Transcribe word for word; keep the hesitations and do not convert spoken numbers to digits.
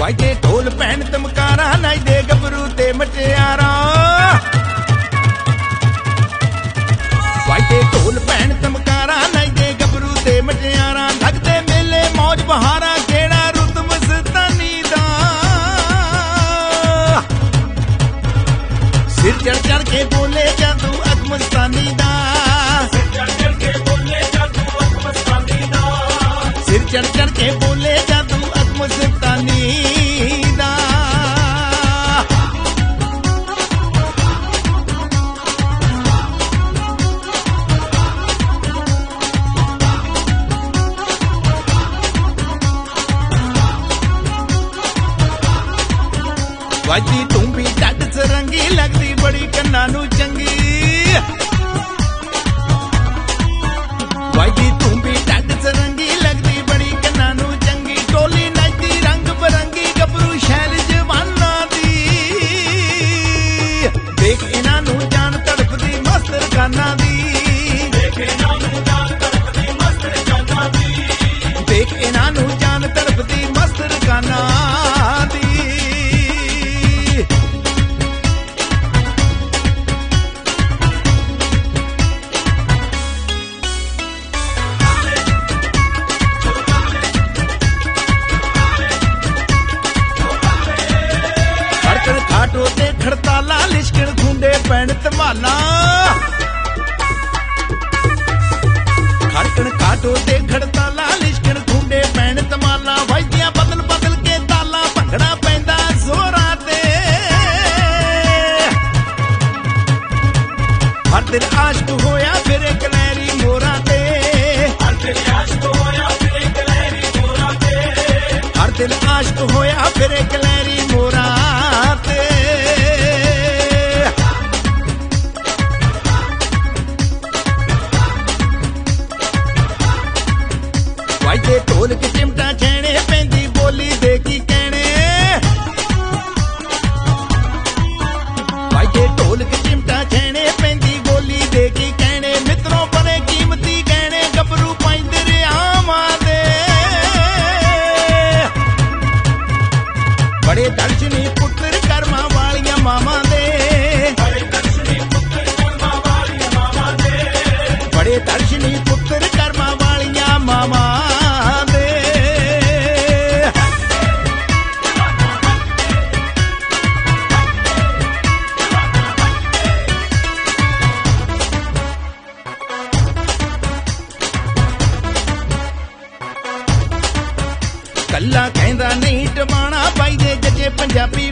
वाजे ढोल भैन तमकारा नचदे गभरू ते मटियारा वाजे ढोल भैन तमकारा नचदे गभरू ते मटियारा लगदे मेले मौज बहारा केड़ा रुत मस्तानी दा सिर चढ़ चढ़ के बोले जादू अकमस्तानी दा सिर चढ़ चढ़ के बोले जादू अकमस्तानी दा सिर चढ़ चढ़ के बोले जादू अकमस्तानी दा वाजी तू भी ढड सरंगी लगदी बड़ी कन्ना नू चंगी वाजी तू भी ढड सरंगी लगदी बड़ी कन्ना नू चंगी टोली नचदी रंग बरंगी गभरू शैल जवाना दी देख इन्हां नू जान तड़पदी मस्तर खाना दी देख इन्हां नू जान तड़पदी मस्तर खाना दी देख इन्हां नू जान तड़पदी मस्तर खाना दी खाटो ते खड़ताला लिशकण खुंडे पैण तमाला खड़कण खाटो ते खड़ताला लिशकण खुंडे पैण तमाला वजदियां बदल बदल के ताला भंगड़ा पैंदा जोरा ते हर दिल आशिक होया फिरे कलैरी मोरा ते हर दिल आशिक होया फिरे कलैरी मोरा ते हर दिल आशिक होया फिरे कलैरी मोरा ते वाजे ढोल के चिमटा छेने पैंदी बोली दे की कहने वाजे ढोल के चिमटा छेने पैंदी बोली दे की कहने मित्रों बड़े कीमती गहने गभरू पैंदे आमा दे बड़े दर्शनी पुत्र कर्मा वालियां मामा दे बड़े दर्शनी पुत्र कर्मा वालियां मामा दे बड़े दर्शनी पुत्र कर्मा वालियां मामा कल्ला कहंदा नहीं टमाना पाई दे जजे पंजाबी